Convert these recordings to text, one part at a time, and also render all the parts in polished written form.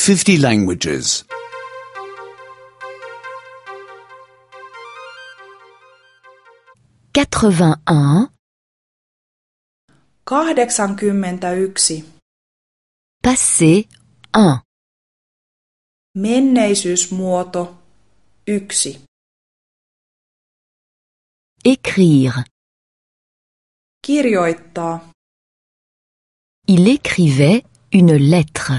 50 languages. 81. 81. Passé 1. Menneisyysmuoto 1. Écrire. Kirjoittaa. Il écrivait une lettre.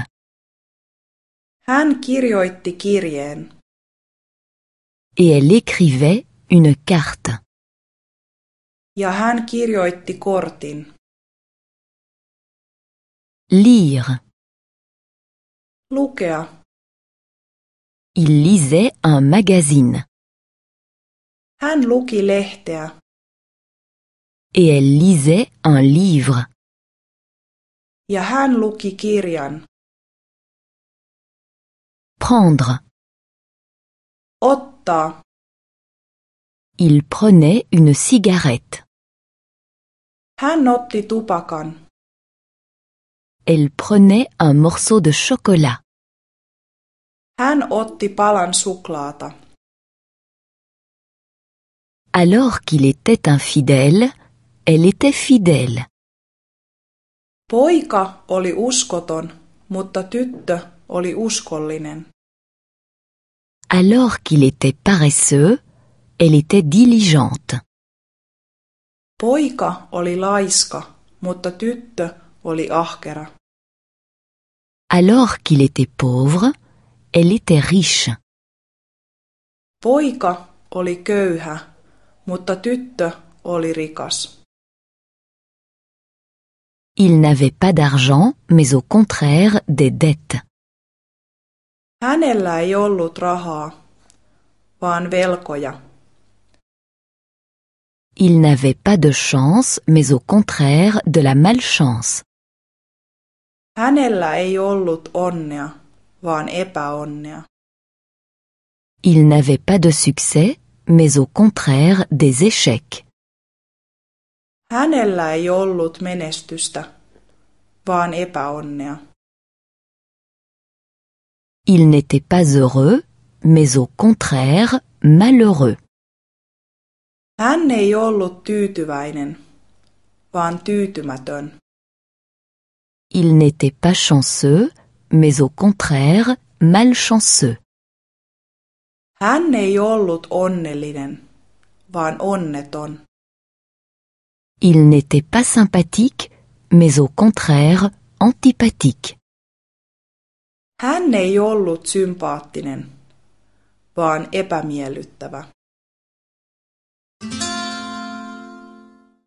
Hän kirjoitti kirjeen. Et elle écrivait une carte. Ja hän kirjoitti kortin. Lire. Lukea. Il lisait un magazine. Hän luki lehteä. Et elle lisait un livre. Ja hän luki kirjan. Prendre. Ottaa. Il prenait une cigarette. Hän otti tupakan. Elle prenait un morceau de chocolat. Hän otti palan suklaata. Alors qu'il était infidèle, elle était fidèle. Poika oli uskoton, mutta tyttö oli uskollinen. Alors qu'il était paresseux, elle était diligente. Poika oli laiska, mutta tyttö oli ahkera. Alors qu'il était pauvre, elle était riche. Poika oli köyhä, mutta tyttö oli rikas. Il n'avait pas d'argent, mais au contraire des dettes. Hänellä ei ollut rahaa, vaan velkoja. Il n'avait pas de chance, mais au contraire de la malchance. Hänellä ei ollut onnea, vaan epäonnea. Il n'avait pas de succès, mais au contraire des échecs. Hänellä ei ollut menestystä, vaan epäonnea. Il n'était pas heureux, mais au contraire malheureux. Hän ei ollut tyytyväinen, vaan tyytymätön. Il n'était pas chanceux, mais au contraire malchanceux. Hän ei ollut onnellinen, vaan onneton. Il n'était pas sympathique, mais au contraire antipathique. Hän ei ollut sympaattinen, vaan epämiellyttävä.